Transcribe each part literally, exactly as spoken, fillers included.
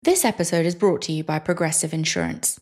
This episode is brought to you by Progressive Insurance.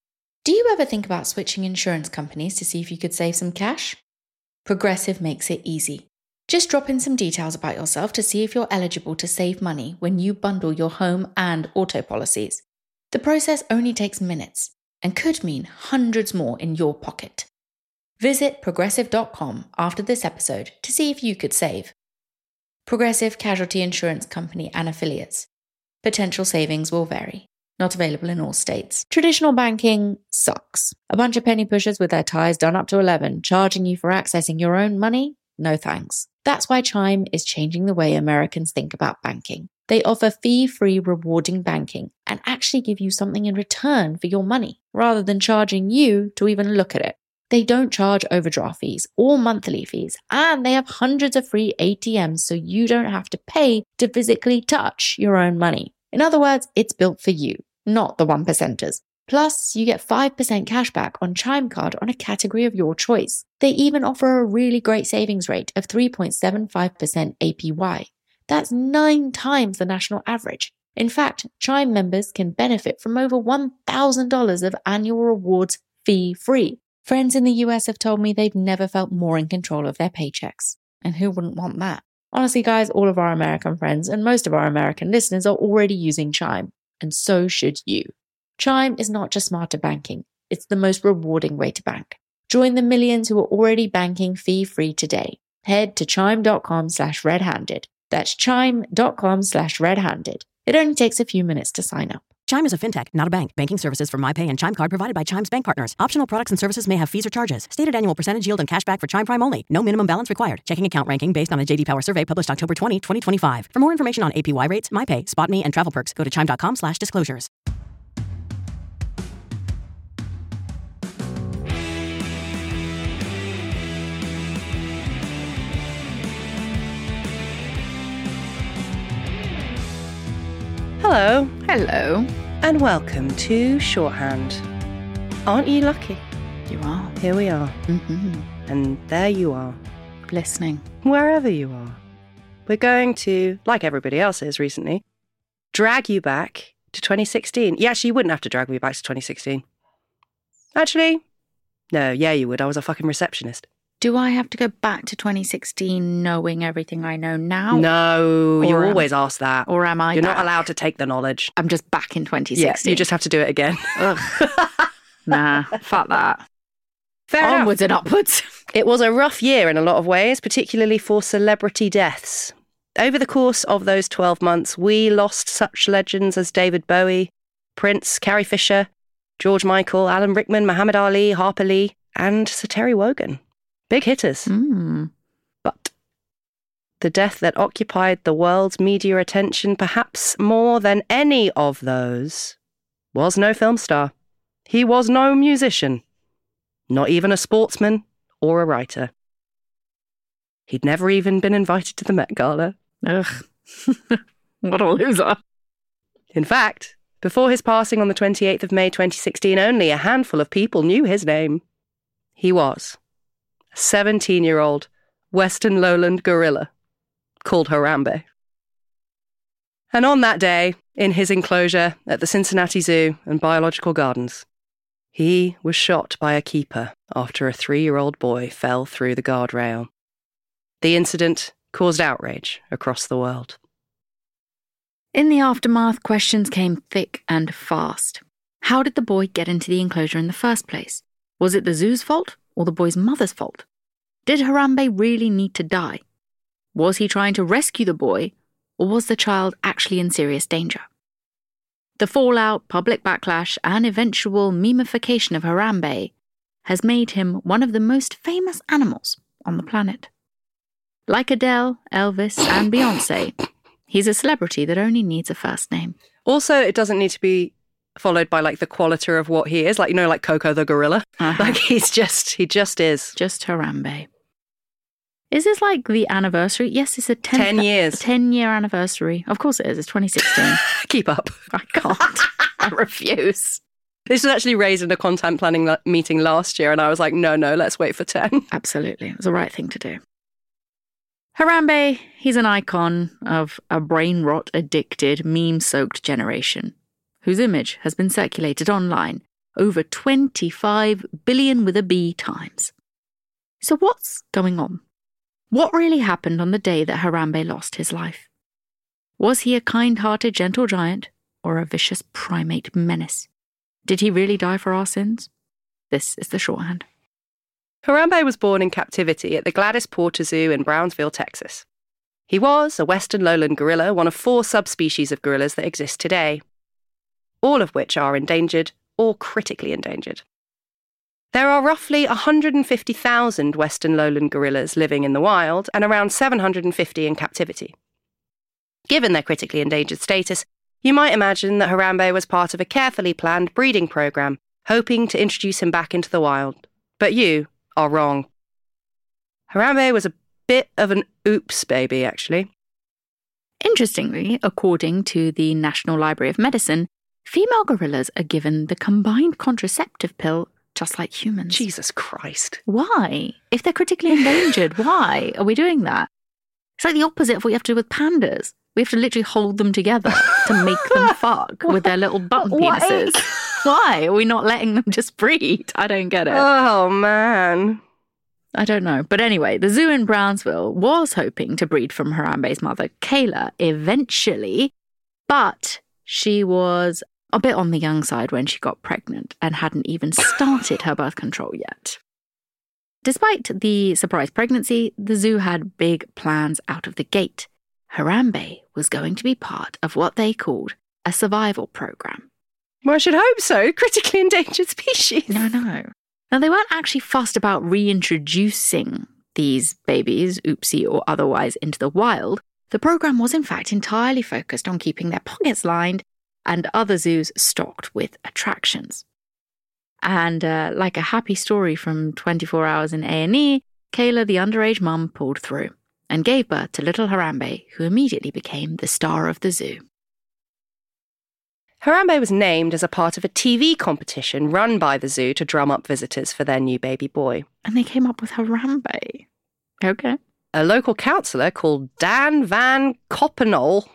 Do you ever think about switching insurance companies to see if you could save some cash? Progressive makes it easy. Just drop in some details about yourself to see if you're eligible to save money when you bundle your home and auto policies. The process only takes minutes and could mean hundreds more in your pocket. Visit progressive dot com after this episode to see if you could save. Progressive Casualty Insurance Company and Affiliates. Potential savings will vary. Not available in all states. Traditional banking sucks. A bunch of penny pushers with their ties done up to eleven, charging you for accessing your own money? No thanks. That's why Chime is changing the way Americans think about banking. They offer fee-free rewarding banking and actually give you something in return for your money, rather than charging you to even look at it. They don't charge overdraft fees or monthly fees, and they have hundreds of free A T Ms so you don't have to pay to physically touch your own money. In other words, it's built for you, not the one percenters. Plus, you get five percent cash back on Chime Card on a category of your choice. They even offer a really great savings rate of three point seven five percent A P Y. That's nine times the national average. In fact, Chime members can benefit from over one thousand dollars of annual rewards fee-free. Friends in the U S have told me they've never felt more in control of their paychecks. And who wouldn't want that? Honestly, guys, all of our American friends and most of our American listeners are already using Chime. And so should you. Chime is not just smarter banking. It's the most rewarding way to bank. Join the millions who are already banking fee-free today. Head to chime.com slash red-handed. That's chime.com slash red-handed. It only takes a few minutes to sign up. Chime is a fintech, not a bank. Banking services from MyPay and Chime Card provided by Chime's bank partners. Optional products and services may have fees or charges. Stated annual percentage yield and cashback for Chime Prime only. No minimum balance required. Checking account ranking based on a J D Power survey published October twentieth, twenty twenty-five. For more information on A P Y rates, MyPay, SpotMe, and travel perks, go to chime.com slash disclosures. Hello. Hello. And welcome to Shorthand. Aren't you lucky? You are. Here we are. Mm-hmm. And there you are. Listening. Wherever you are. We're going to, like everybody else is recently, drag you back to twenty sixteen. Yeah, actually, you wouldn't have to drag me back to twenty sixteen. Actually, no, yeah, you would. I was a fucking receptionist. Do I have to go back to twenty sixteen knowing everything I know now? No, you Or am- always ask that. Or am I You're back? not allowed to take the knowledge. I'm just back in twenty Yeah, sixteen. you just have to do it again. Ugh. Nah, fuck that. Fair enough. Onwards and upwards. It was a rough year in a lot of ways, particularly for celebrity deaths. Over the course of those twelve months, we lost such legends as David Bowie, Prince, Carrie Fisher, George Michael, Alan Rickman, Muhammad Ali, Harper Lee, and Sir Terry Wogan. Big hitters. Mm. But the death that occupied the world's media attention perhaps more than any of those was no film star. He was no musician, not even a sportsman or a writer. He'd never even been invited to the Met Gala. Ugh. What a loser. In fact, before his passing on the twenty-eighth of May twenty sixteen, only a handful of people knew his name. He was a seventeen-year-old Western lowland gorilla called Harambe. And on that day, in his enclosure at the Cincinnati Zoo and Biological Gardens, he was shot by a keeper after a three-year-old boy fell through the guardrail. The incident caused outrage across the world. In the aftermath, questions came thick and fast. How did the boy get into the enclosure in the first place? Was it the zoo's fault or the boy's mother's fault? Did Harambe really need to die? Was he trying to rescue the boy, or was the child actually in serious danger? The fallout, public backlash, and eventual memification of Harambe has made him one of the most famous animals on the planet. Like Adele, Elvis, and Beyoncé, he's a celebrity that only needs a first name. Also, it doesn't need to be followed by, like, the quality of what he is. Like, you know, like Coco the gorilla. Uh-huh. Like, he's just, he just is. Just Harambe. Is this like the anniversary? Yes, it's a ten, Ten years. ten-year anniversary. Of course it is. It's twenty sixteen. Keep up. I can't. I refuse. This was actually raised in a content planning la- meeting last year, and I was like, no, no, let's wait for ten. Absolutely. It was the right thing to do. Harambe, he's an icon of a brain rot-addicted, meme-soaked generation. whose image has been circulated online over twenty-five billion with a B times. So what's going on? What really happened on the day that Harambe lost his life? Was he a kind-hearted gentle giant or a vicious primate menace? Did he really die for our sins? This is the shorthand. Harambe was born in captivity at the Gladys Porter Zoo in Brownsville, Texas. He was a western lowland gorilla, one of four subspecies of gorillas that exist today, all of which are endangered or critically endangered. There are roughly one hundred fifty thousand western lowland gorillas living in the wild and around seven hundred fifty in captivity. Given their critically endangered status, you might imagine that Harambe was part of a carefully planned breeding program, hoping to introduce him back into the wild. But you are wrong. Harambe was a bit of an oops baby, actually. Interestingly, according to the National Library of Medicine, female gorillas are given the combined contraceptive pill just like humans. Jesus Christ. Why? If they're critically endangered, why are we doing that? It's like the opposite of what you have to do with pandas. We have to literally hold them together to make them fuck with their little button penises. Why are we not letting them just breed? I don't get it. Oh, man. I don't know. But anyway, the zoo in Brownsville was hoping to breed from Harambe's mother, Kayla, eventually, but she was a bit on the young side when she got pregnant and hadn't even started her birth control yet. Despite the surprise pregnancy, the zoo had big plans out of the gate. Harambe was going to be part of what they called a survival program. Well, I should hope so. Critically endangered species. No, no. Now, they weren't actually fussed about reintroducing these babies, oopsie or otherwise, into the wild. The program was, in fact, entirely focused on keeping their pockets lined and other zoos stocked with attractions. And uh, like a happy story from twenty-four hours in A and E, Kayla, the underage mum, pulled through and gave birth to little Harambe, who immediately became the star of the zoo. Harambe was named as a part of a T V competition run by the zoo to drum up visitors for their new baby boy. And they came up with Harambe. Okay. A local councillor called Dan Van Coppenol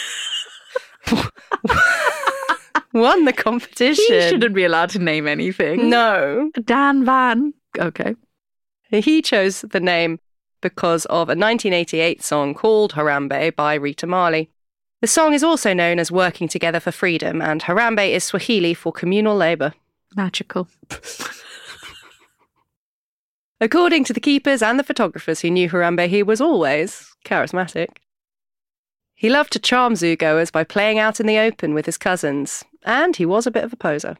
won the competition. He shouldn't be allowed to name anything. No. Dan Van. Okay. He chose the name because of a nineteen eighty-eight song called Harambe by Rita Marley. The song is also known as Working Together for Freedom, and Harambe is Swahili for communal labour. Magical. According to the keepers and the photographers who knew Harambe, he was always charismatic. He loved to charm zoogoers by playing out in the open with his cousins, and he was a bit of a poser.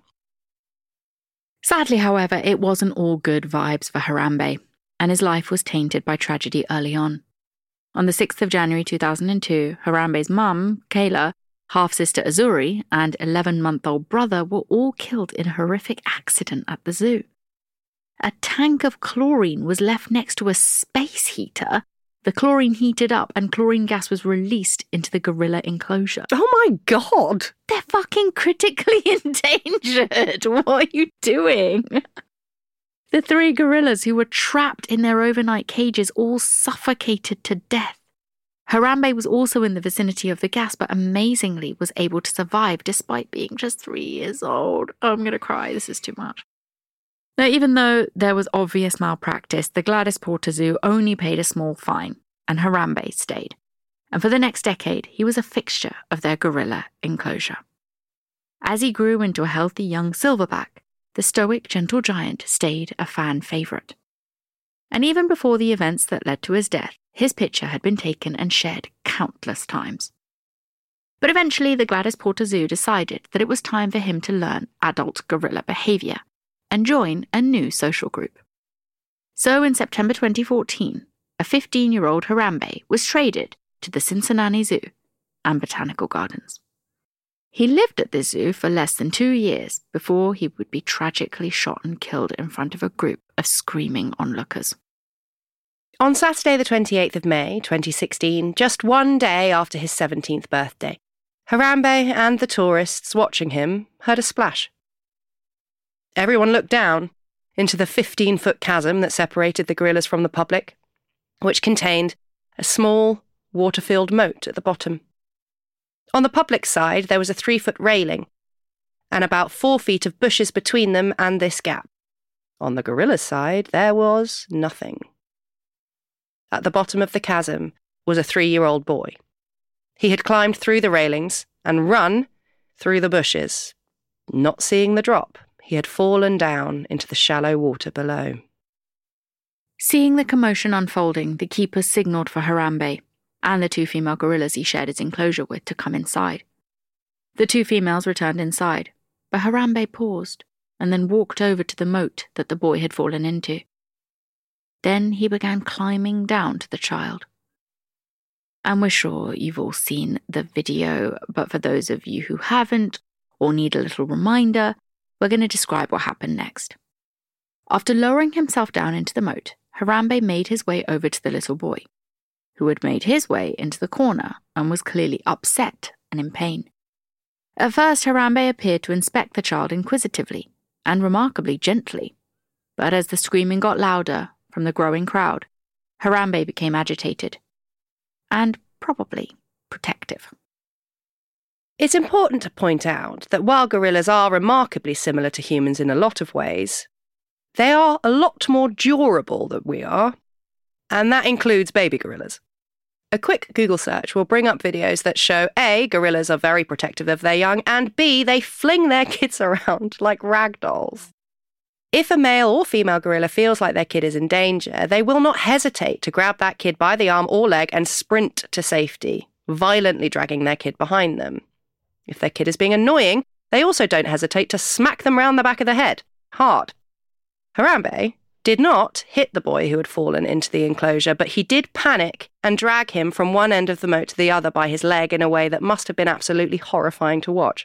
Sadly, however, it wasn't all good vibes for Harambe, and his life was tainted by tragedy early on. On the sixth of January two thousand two, Harambe's mum, Kayla, half-sister Azuri, and eleven-month-old brother were all killed in a horrific accident at the zoo. A tank of chlorine was left next to a space heater. The chlorine heated up and chlorine gas was released into the gorilla enclosure. Oh my God! They're fucking critically endangered. What are you doing? The three gorillas who were trapped in their overnight cages all suffocated to death. Harambe was also in the vicinity of the gas, but amazingly was able to survive despite being just three years old. Oh, I'm going to cry. This is too much. Now, even though there was obvious malpractice, the Gladys Porter Zoo only paid a small fine, and Harambe stayed. And for the next decade, he was a fixture of their gorilla enclosure. As he grew into a healthy young silverback, the stoic, gentle giant stayed a fan favourite. And even before the events that led to his death, his picture had been taken and shared countless times. But eventually, the Gladys Porter Zoo decided that it was time for him to learn adult gorilla behaviour and join a new social group. So in September twenty fourteen, a fifteen-year-old Harambe was traded to the Cincinnati Zoo and Botanical Gardens. He lived at the zoo for less than two years before he would be tragically shot and killed in front of a group of screaming onlookers. On Saturday the twenty-eighth of May, twenty sixteen, just one day after his seventeenth birthday, Harambe and the tourists watching him heard a splash. Everyone looked down into the fifteen-foot chasm that separated the gorillas from the public, which contained a small, water-filled moat at the bottom. On the public side, there was a three-foot railing, and about four feet of bushes between them and this gap. On the gorilla's side, there was nothing. At the bottom of the chasm was a three-year-old boy. He had climbed through the railings and run through the bushes. Not seeing the drop, he had fallen down into the shallow water below. Seeing the commotion unfolding, the keeper signalled for Harambe and the two female gorillas he shared his enclosure with to come inside. The two females returned inside, but Harambe paused and then walked over to the moat that the boy had fallen into. Then he began climbing down to the child. And we're sure you've all seen the video, but for those of you who haven't or need a little reminder, we're going to describe what happened next. After lowering himself down into the moat, Harambe made his way over to the little boy, who had made his way into the corner and was clearly upset and in pain. At first, Harambe appeared to inspect the child inquisitively and remarkably gently, but as the screaming got louder from the growing crowd, Harambe became agitated and probably protective. It's important to point out that while gorillas are remarkably similar to humans in a lot of ways, they are a lot more durable than we are, and that includes baby gorillas. A quick Google search will bring up videos that show A, gorillas are very protective of their young, and B, they fling their kids around like rag dolls. If a male or female gorilla feels like their kid is in danger, they will not hesitate to grab that kid by the arm or leg and sprint to safety, violently dragging their kid behind them. If their kid is being annoying, they also don't hesitate to smack them round the back of the head, hard. Harambe did not hit the boy who had fallen into the enclosure, but he did panic and drag him from one end of the moat to the other by his leg in a way that must have been absolutely horrifying to watch.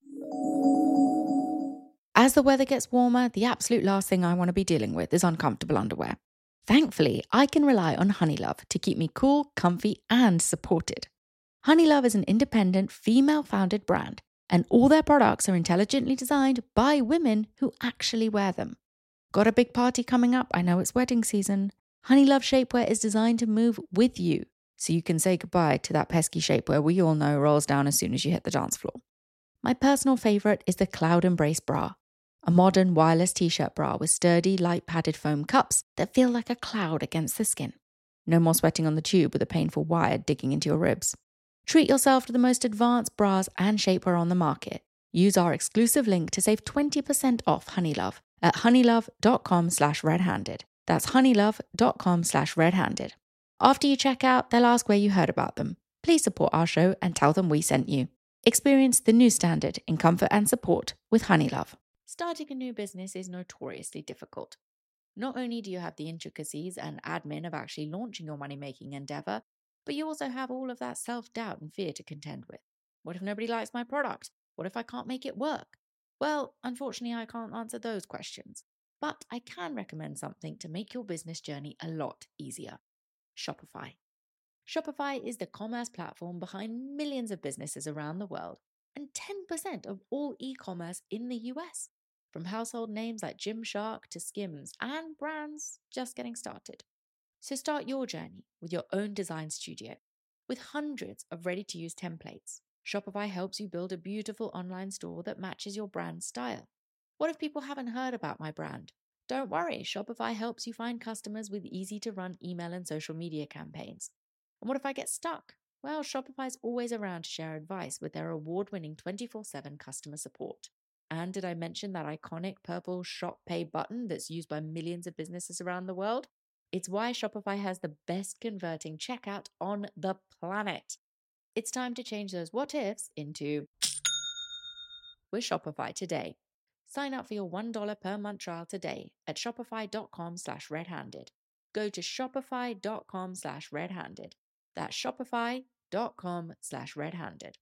As the weather gets warmer, the absolute last thing I want to be dealing with is uncomfortable underwear. Thankfully, I can rely on Honeylove to keep me cool, comfy, and supported. Honeylove is an independent, female-founded brand, and all their products are intelligently designed by women who actually wear them. Got a big party coming up? I know it's wedding season. Honeylove shapewear is designed to move with you, so you can say goodbye to that pesky shapewear we all know rolls down as soon as you hit the dance floor. My personal favourite is the Cloud Embrace bra, a modern wireless t-shirt bra with sturdy, light padded foam cups that feel like a cloud against the skin. No more sweating on the tube with a painful wire digging into your ribs. Treat yourself to the most advanced bras and shapewear on the market. Use our exclusive link to save twenty percent off Honeylove at honeylove.com slash red-handed. That's honeylove.com slash red-handed. After you check out, they'll ask where you heard about them. Please support our show and tell them we sent you. Experience the new standard in comfort and support with Honeylove. Starting a new business is notoriously difficult. Not only do you have the intricacies and admin of actually launching your money-making endeavor, but you also have all of that self-doubt and fear to contend with. What if nobody likes my product? What if I can't make it work? Well, unfortunately, I can't answer those questions, but I can recommend something to make your business journey a lot easier. Shopify. Shopify is the commerce platform behind millions of businesses around the world and ten percent of all e-commerce in the U S, from household names like Gymshark to Skims and brands just getting started. So start your journey with your own design studio. With hundreds of ready-to-use templates, Shopify helps you build a beautiful online store that matches your brand style. What if people haven't heard about my brand? Don't worry, Shopify helps you find customers with easy-to-run email and social media campaigns. And what if I get stuck? Well, Shopify's always around to share advice with their award-winning twenty-four seven customer support. And did I mention that iconic purple Shop Pay button that's used by millions of businesses around the world? It's why Shopify has the best converting checkout on the planet. It's time to change those what-ifs into with Shopify today. Sign up for your one dollar per month trial today at shopify.com slash red-handed. Go to shopify.com slash red-handed. That's shopify.com slash red-handed.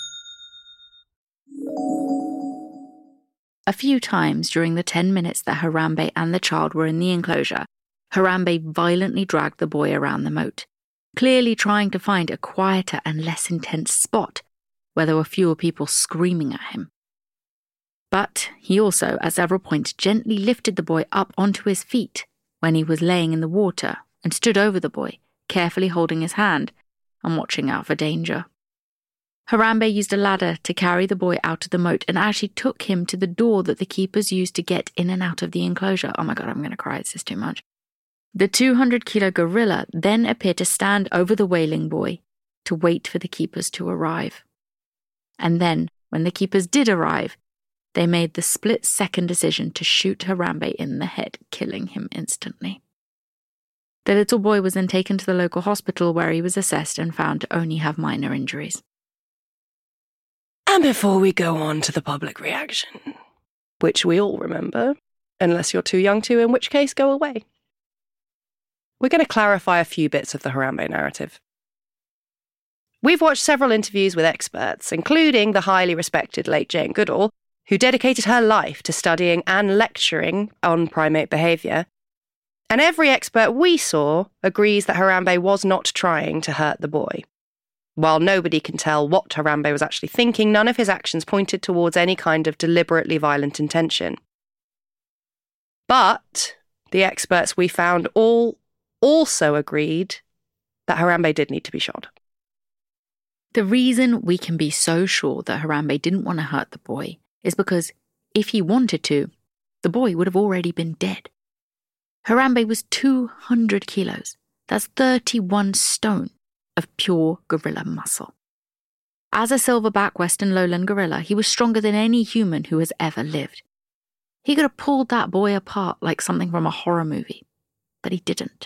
A few times during the ten minutes that Harambe and the child were in the enclosure, Harambe violently dragged the boy around the moat, clearly trying to find a quieter and less intense spot where there were fewer people screaming at him. But he also, at several points, gently lifted the boy up onto his feet when he was laying in the water and stood over the boy, carefully holding his hand and watching out for danger. Harambe used a ladder to carry the boy out of the moat and actually took him to the door that the keepers used to get in and out of the enclosure. Oh my God, I'm going to cry. This is too much. The two hundred kilo gorilla then appeared to stand over the wailing boy to wait for the keepers to arrive. And then, when the keepers did arrive, they made the split-second decision to shoot Harambe in the head, killing him instantly. The little boy was then taken to the local hospital where he was assessed and found to only have minor injuries. And before we go on to the public reaction, which we all remember, unless you're too young to, in which case go away, we're going to clarify a few bits of the Harambe narrative. We've watched several interviews with experts, including the highly respected late Jane Goodall, who dedicated her life to studying and lecturing on primate behaviour. And every expert we saw agrees that Harambe was not trying to hurt the boy. While nobody can tell what Harambe was actually thinking, none of his actions pointed towards any kind of deliberately violent intention. But the experts we found all also agreed that Harambe did need to be shot. The reason we can be so sure that Harambe didn't want to hurt the boy is because if he wanted to, the boy would have already been dead. Harambe was two hundred kilos. That's thirty-one stone of pure gorilla muscle. As a silverback Western lowland gorilla, he was stronger than any human who has ever lived. He could have pulled that boy apart like something from a horror movie, but he didn't.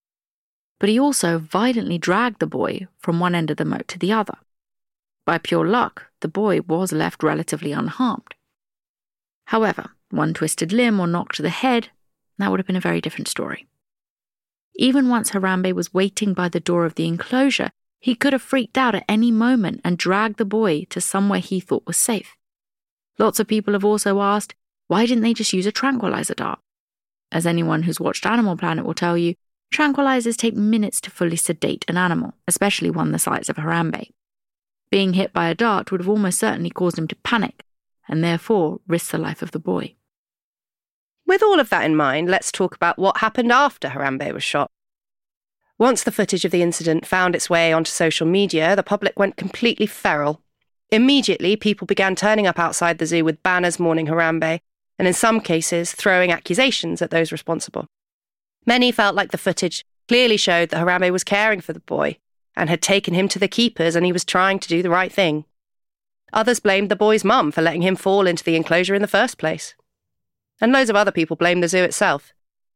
But he also violently dragged the boy from one end of the moat to the other. By pure luck, the boy was left relatively unharmed. However, one twisted limb or knock to the head, that would have been a very different story. Even once Harambe was waiting by the door of the enclosure, he could have freaked out at any moment and dragged the boy to somewhere he thought was safe. Lots of people have also asked, why didn't they just use a tranquilizer dart? As anyone who's watched Animal Planet will tell you, tranquilizers take minutes to fully sedate an animal, especially one the size of Harambe. Being hit by a dart would have almost certainly caused him to panic, and therefore risk the life of the boy. With all of that in mind, let's talk about what happened after Harambe was shot. Once the footage of the incident found its way onto social media, the public went completely feral. Immediately, people began turning up outside the zoo with banners mourning Harambe, and in some cases, throwing accusations at those responsible. Many felt like the footage clearly showed that Harambe was caring for the boy and had taken him to the keepers and he was trying to do the right thing. Others blamed the boy's mum for letting him fall into the enclosure in the first place. And loads of other people blamed the zoo itself.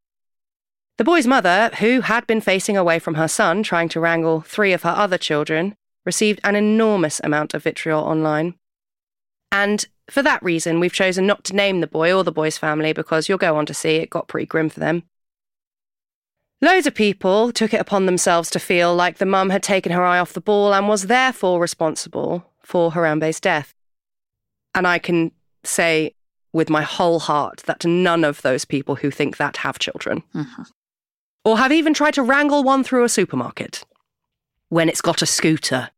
The boy's mother, who had been facing away from her son, trying to wrangle three of her other children, received an enormous amount of vitriol online. And for that reason, we've chosen not to name the boy or the boy's family because you'll go on to see it got pretty grim for them. Loads of people took it upon themselves to feel like the mum had taken her eye off the ball and was therefore responsible for Harambe's death. And I can say with my whole heart that none of those people who think that have children. Mm-hmm. Or have even tried to wrangle one through a supermarket when it's got a scooter.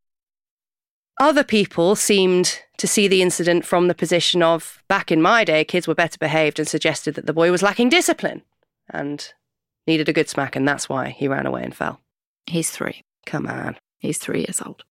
Other people seemed to see the incident from the position of, back in my day, kids were better behaved and suggested that the boy was lacking discipline and needed a good smack, and that's why he ran away and fell. He's three. Come on. He's three years old.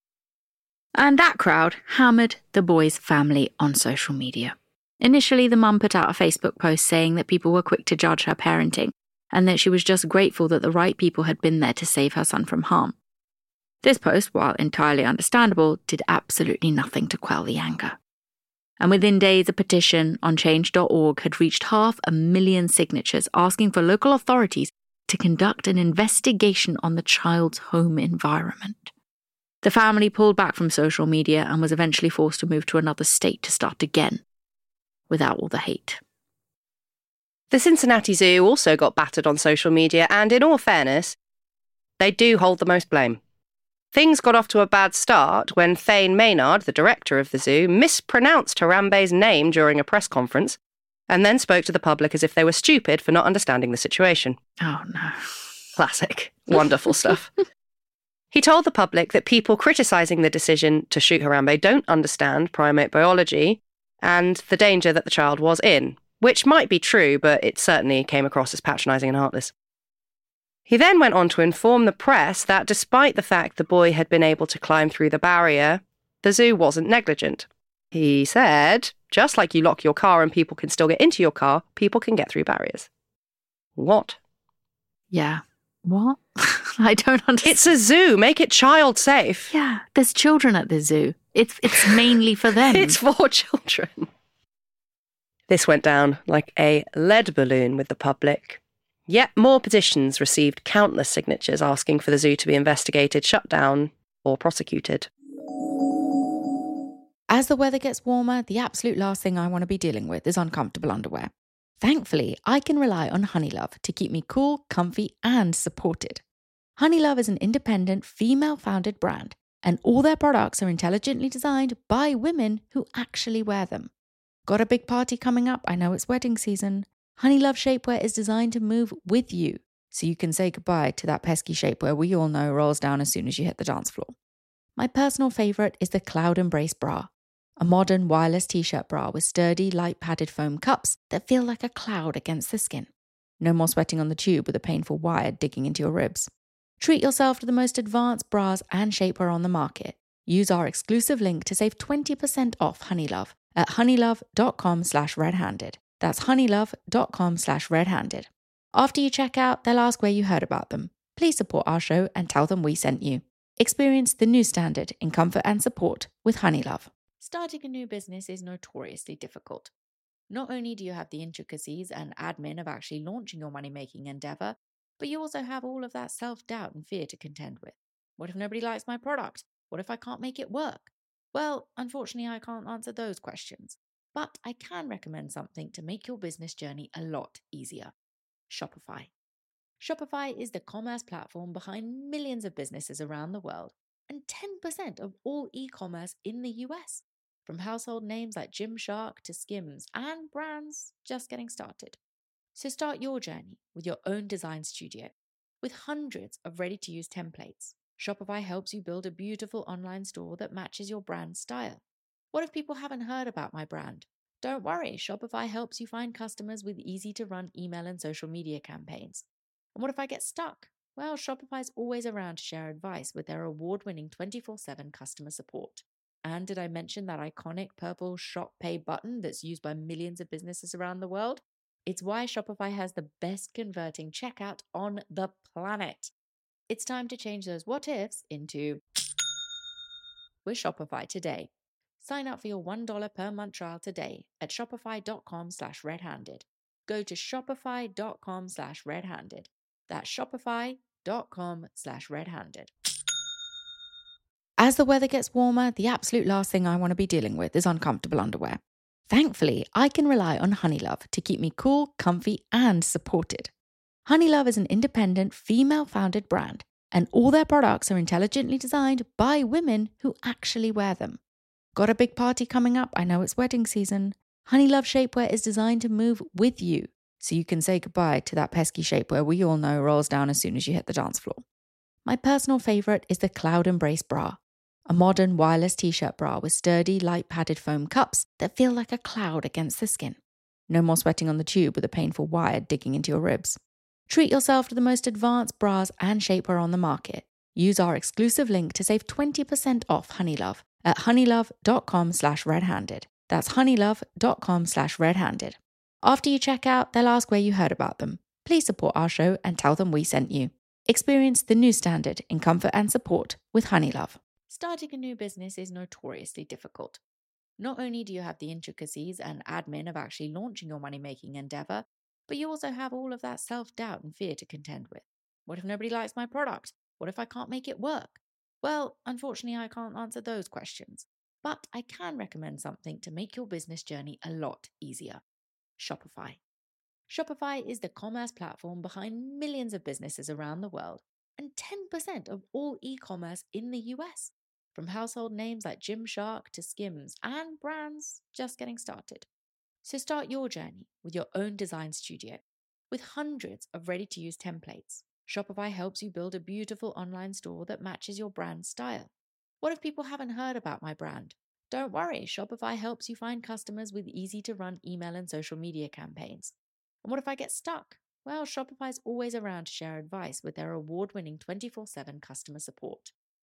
And that crowd hammered the boy's family on social media. Initially, the mum put out a Facebook post saying that people were quick to judge her parenting and that she was just grateful that the right people had been there to save her son from harm. This post, while entirely understandable, did absolutely nothing to quell the anger. And within days, a petition on change dot org had reached half a million signatures asking for local authorities to conduct an investigation on the child's home environment. The family pulled back from social media and was eventually forced to move to another state to start again, without all the hate. The Cincinnati Zoo also got battered on social media, and in all fairness, they do hold the most blame. Things got off to a bad start when Thane Maynard, the director of the zoo, mispronounced Harambe's name during a press conference and then spoke to the public as if they were stupid for not understanding the situation. Oh, no. Classic. Wonderful stuff. He told the public that people criticising the decision to shoot Harambe don't understand primate biology and the danger that the child was in, which might be true, but it certainly came across as patronising and heartless. He then went on to inform the press that despite the fact the boy had been able to climb through the barrier, the zoo wasn't negligent. He said, just like you lock your car and people can still get into your car, people can get through barriers. What? Yeah. What? I don't understand. It's a zoo. Make it child safe. Yeah, there's children at the zoo. It's it's mainly for them. It's for children. This went down like a lead balloon with the public. Yet more petitions received countless signatures asking for the zoo to be investigated, shut down, or prosecuted. As the weather gets warmer, the absolute last thing I want to be dealing with is uncomfortable underwear. Thankfully, I can rely on Honeylove to keep me cool, comfy, and supported. Honeylove is an independent, female-founded brand, and all their products are intelligently designed by women who actually wear them. Got a big party coming up? I know it's wedding season. Honeylove shapewear is designed to move with you, so you can say goodbye to that pesky shapewear we all know rolls down as soon as you hit the dance floor. My personal favourite is the Cloud Embrace bra, a modern wireless t-shirt bra with sturdy, light padded foam cups that feel like a cloud against the skin. No more sweating on the tube with a painful wire digging into your ribs. Treat yourself to the most advanced bras and shapewear on the market. Use our exclusive link to save twenty percent off Honeylove at honeylove.com slash red-handed. That's honeylove.com slash red-handed. After you check out, they'll ask where you heard about them. Please support our show and tell them we sent you. Experience the new standard in comfort and support with Honeylove. Starting a new business is notoriously difficult. Not only do you have the intricacies and admin of actually launching your money-making endeavor, but you also have all of that self-doubt and fear to contend with. What if nobody likes my product? What if I can't make it work? Well, unfortunately, I can't answer those questions. But I can recommend something to make your business journey a lot easier. Shopify. Shopify is the commerce platform behind millions of businesses around the world and ten percent of all e-commerce in the U S, from household names like Gymshark to Skims and brands just getting started. So start your journey with your own design studio. With hundreds of ready-to-use templates, Shopify helps you build a beautiful online store that matches your brand style. What if people haven't heard about my brand? Don't worry, Shopify helps you find customers with easy-to-run email and social media campaigns. And what if I get stuck? Well, Shopify's always around to share advice with their award-winning twenty-four seven customer support. And did I mention that iconic purple Shop Pay button that's used by millions of businesses around the world? It's why Shopify has the best converting checkout on the planet. It's time to change those what-ifs into with Shopify today. Sign up for your one dollar per month trial today at shopify.com slash red-handed. Go to shopify.com slash red-handed. That's shopify.com slash red-handed. As the weather gets warmer, the absolute last thing I want to be dealing with is uncomfortable underwear. Thankfully, I can rely on Honeylove to keep me cool, comfy, and supported. Honeylove is an independent, female-founded brand, and all their products are intelligently designed by women who actually wear them. Got a big party coming up? I know it's wedding season. Honeylove shapewear is designed to move with you, so you can say goodbye to that pesky shapewear we all know rolls down as soon as you hit the dance floor. My personal favourite is the Cloud Embrace bra, a modern wireless t-shirt bra with sturdy, light padded foam cups that feel like a cloud against the skin. No more sweating on the tube with a painful wire digging into your ribs. Treat yourself to the most advanced bras and shapewear on the market. Use our exclusive link to save twenty percent off Honeylove at honeylove.com slash red-handed. That's honeylove.com slash red-handed. After you check out, they'll ask where you heard about them. Please support our show and tell them we sent you. Experience the new standard in comfort and support with Honeylove. Starting a new business is notoriously difficult. Not only do you have the intricacies and admin of actually launching your money-making endeavor, but you also have all of that self-doubt and fear to contend with. What if nobody likes my product? What if I can't make it work? Well, unfortunately, I can't answer those questions. But I can recommend something to make your business journey a lot easier. Shopify. Shopify is the commerce platform behind millions of businesses around the world and ten percent of all e-commerce in the U S, from household names like Gymshark to Skims and brands just getting started. So start your journey with your own design studio. With hundreds of ready-to-use templates, Shopify helps you build a beautiful online store that matches your brand style. What if people haven't heard about my brand? Don't worry, Shopify helps you find customers with easy-to-run email and social media campaigns. And what if I get stuck? Well, Shopify's always around to share advice with their award-winning twenty-four seven customer support.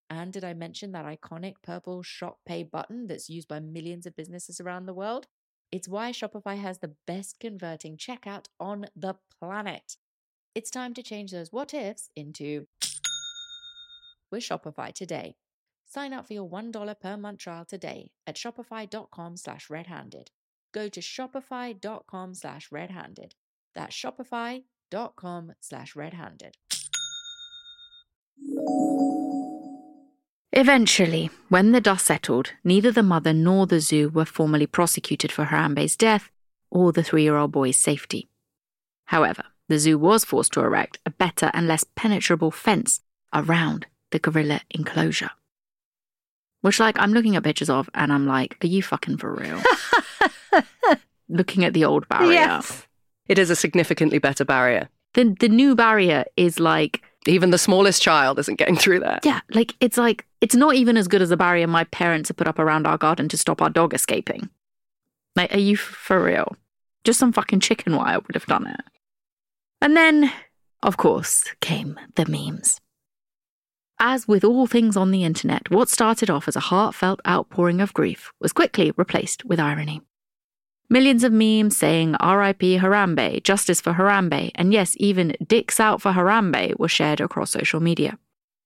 And did I mention that iconic purple Shop Pay button that's used by millions of businesses around the world? It's why Shopify has the best converting checkout on the planet. It's time to change those what ifs into with Shopify today. Sign up for your one dollar per month trial today at shopify.com slash red-handed. Go to shopify.com slash red-handed. That's shopify.com slash red-handed. Eventually, when the dust settled, neither the mother nor the zoo were formally prosecuted for Harambe's death or the three-year-old boy's safety. However, the zoo was forced to erect a better and less penetrable fence around the gorilla enclosure. Which, like, I'm looking at pictures of, and I'm like, are you fucking for real? Looking at the old barrier. Yes. It is a significantly better barrier. The, the new barrier is like... Even the smallest child isn't getting through there. Yeah, like, it's like, it's not even as good as the barrier my parents have put up around our garden to stop our dog escaping. Like, are you f- for real? Just some fucking chicken wire would have done it. And then, of course, came the memes. As with all things on the internet, what started off as a heartfelt outpouring of grief was quickly replaced with irony. Millions of memes saying R I P Harambe, justice for Harambe, and yes, even dicks out for Harambe were shared across social media.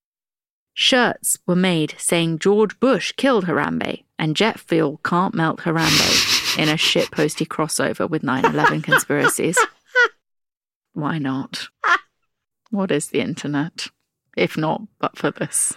Shirts were made saying George Bush killed Harambe and jet fuel can't melt Harambe in a shitposty crossover with nine eleven conspiracies. Why not? What is the internet? If not, but for this.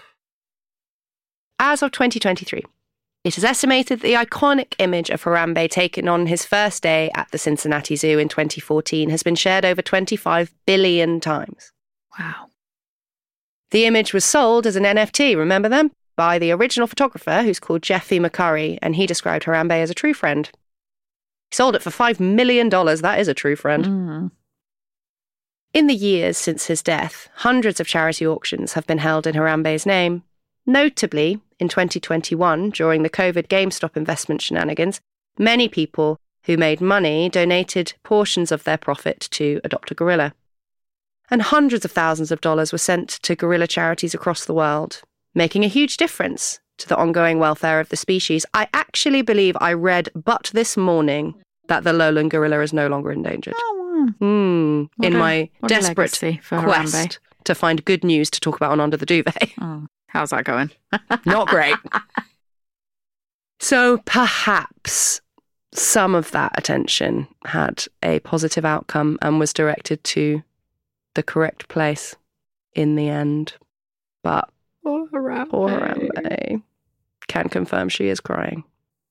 As of twenty twenty-three, it is estimated that the iconic image of Harambe taken on his first day at the Cincinnati Zoo in twenty fourteen has been shared over twenty-five billion times. Wow. The image was sold as an N F T, remember them? By the original photographer, who's called Jeffy McCurry, and he described Harambe as a true friend. He sold it for five million dollars. That is a true friend. Mm. In the years since his death, hundreds of charity auctions have been held in Harambe's name. Notably, in twenty twenty-one, during the COVID GameStop investment shenanigans, many people who made money donated portions of their profit to Adopt a Gorilla. And hundreds of thousands of dollars were sent to gorilla charities across the world, making a huge difference to the ongoing welfare of the species. I actually believe I read but this morning that the lowland gorilla is no longer endangered. Oh, wow. Mm, in a, my desperate for quest Harambe. to find good news to talk about on Under the Duvet. Oh, how's that going? Not great. So perhaps some of that attention had a positive outcome and was directed to the correct place in the end. But Poor Harambe. poor Harambe can confirm she is crying.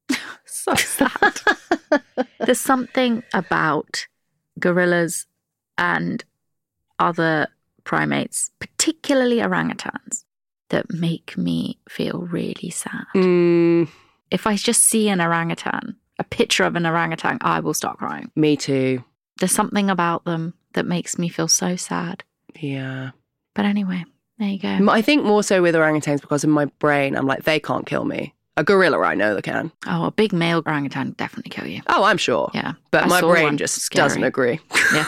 So sad. There's something about gorillas and other primates, particularly orangutans, that make me feel really sad. Mm, If I just see an orangutan, a picture of an orangutan, I will start crying. me too. There's something about them that makes me feel so sad. Yeah. But anyway, there you go. I think more so with orangutans because in my brain, I'm like, they can't kill me. A gorilla, I know they can. Oh, a big male orangutan would definitely kill you. Oh, I'm sure. Yeah. But I my saw brain one. just Scary. doesn't agree. Yeah.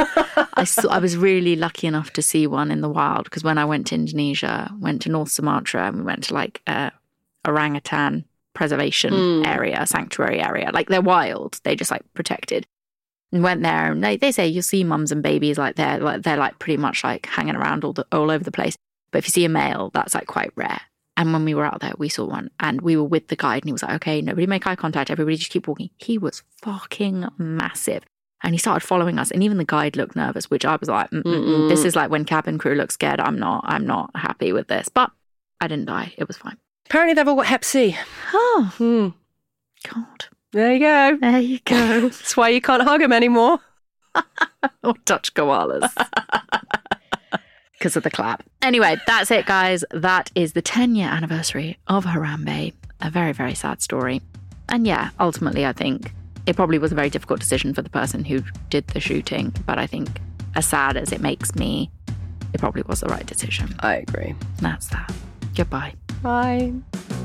I saw, I was really lucky enough to see one in the wild because when I went to Indonesia, went to North Sumatra and we went to like a orangutan preservation Mm. area, sanctuary area. Like they're wild. They just like protected. And went there and they, they say you'll see mums and babies like they're like they're like pretty much like hanging around all the, all over the place. But if you see a male, that's like quite rare. And when we were out there, we saw one and we were with the guide and he was like, okay, nobody make eye contact. Everybody just keep walking. He was fucking massive. And he started following us. And even the guide looked nervous, which I was like, Mm-mm-mm. This is like when cabin crew look scared. I'm not, I'm not happy with this. But I didn't die. It was fine. Apparently they've all got hep C. Oh, Hmm. God. There you go. There you go. That's why you can't hug him anymore. Or touch koalas. Because of the clap. Anyway, that's it, guys. That is the ten-year anniversary of Harambe. A very, very sad story. And yeah, ultimately, I think it probably was a very difficult decision for the person who did the shooting. But I think as sad as it makes me, it probably was the right decision. I agree. That's that. Goodbye. Bye.